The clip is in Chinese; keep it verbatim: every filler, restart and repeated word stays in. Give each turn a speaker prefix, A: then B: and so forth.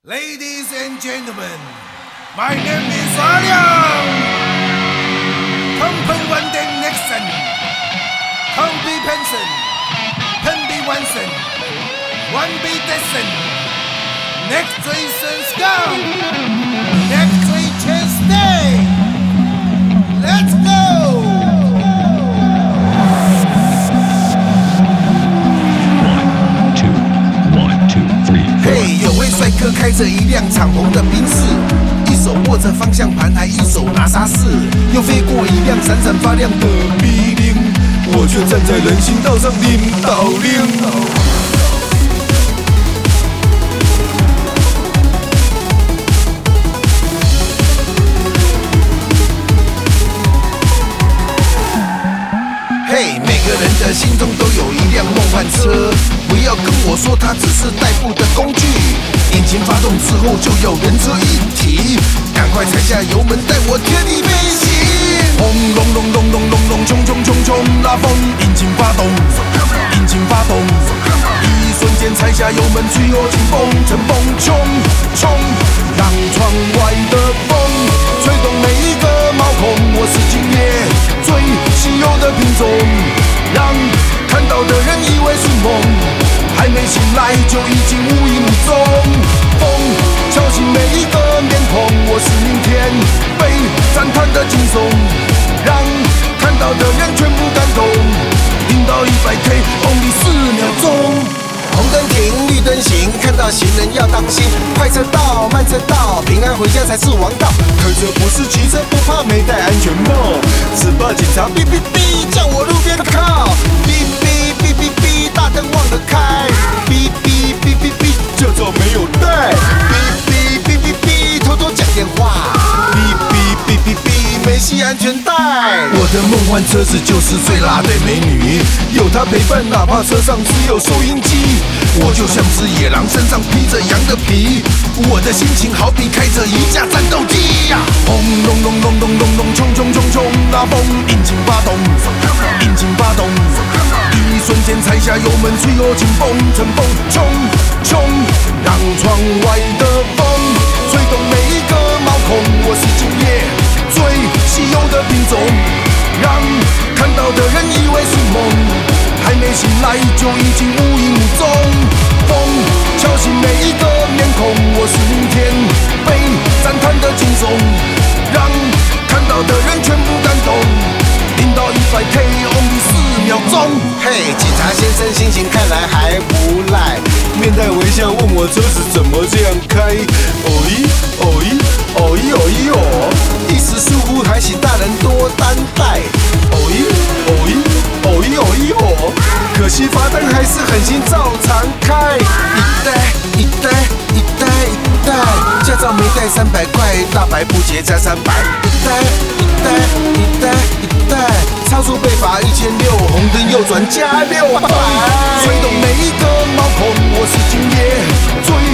A: Ladies and gentlemen, my name is Aliang. Company one day Nixon, Company Penson, Penby Wanson, one B Desson. Next three sons go. Next three chance stay. Let's go.
B: One, two, one, two, three, four.
A: 嘿，有位帅哥开着一辆敞篷的宾士，一手握着方向盘，还一手拿沙士，又飞过一辆闪闪发亮的 B 零，我却站在人行道上领导令。嘿，每个人的心中都有一辆梦幻车，不要跟我说它只是代步的工具。引擎发动之后就要人车一体，赶快踩下油门，带我天地飞行。轰隆隆隆隆隆隆，冲冲冲冲，拉风，引擎发动，引擎发动，一瞬间踩下油门，吹我紧绷，乘风冲冲，让窗外的风吹动每一个毛孔。我是今夜最稀有的品种，让看到的人以为是梦，还没醒来就已经无影无踪。风敲醒每一个面孔，我是明天被赞叹的惊悚，让看到的人全部感动。零到一百 K only 四秒钟。红灯停，绿灯行，看到行人要当心。快车道，慢车道，平安回家才是王道。开车不是骑车，不怕没戴安全帽。只怕警察哔哔哔叫我路边靠。哔哔哔哔哔，大灯忘了开。哔哔哔哔哔，驾照没有带。哔哔哔哔哔，偷偷讲电话。哔哔哔哔哔，没系安全带。我的梦幻车子就是最辣的美女，有她陪伴，哪怕车上只有收音机。我就像只野狼，身上披着羊的皮，我的心情好比开着一架战斗机呀！轰隆隆隆隆隆隆，冲冲冲冲，拉风，引擎发动，引擎发动，一瞬间踩下油门，吹我紧绷，乘风冲冲，让窗外的风吹动每一个毛孔。我是今夜最稀有的品种，让看到的人以为是梦，还没醒来就已经无影无踪。风敲醒每一个面孔，我是明天被赞叹的惊悚，让看到的人全部感动。零到一百 K only 四秒钟。嘿，警察先生心情看来还不赖，面带微笑问我车子怎么这样开。哦咦哦咦哦咦哦咦哦，一时疏忽还请大人多担待。哦咦哦咦哦咦哦咦哦，可惜罚单还是狠心照常开。一代一代一代一代，驾照没带三百块，大白不结加三百。一代一代一代一代，超速被罚一千六，红灯右转加六百。吹动每一个毛孔，我是今夜最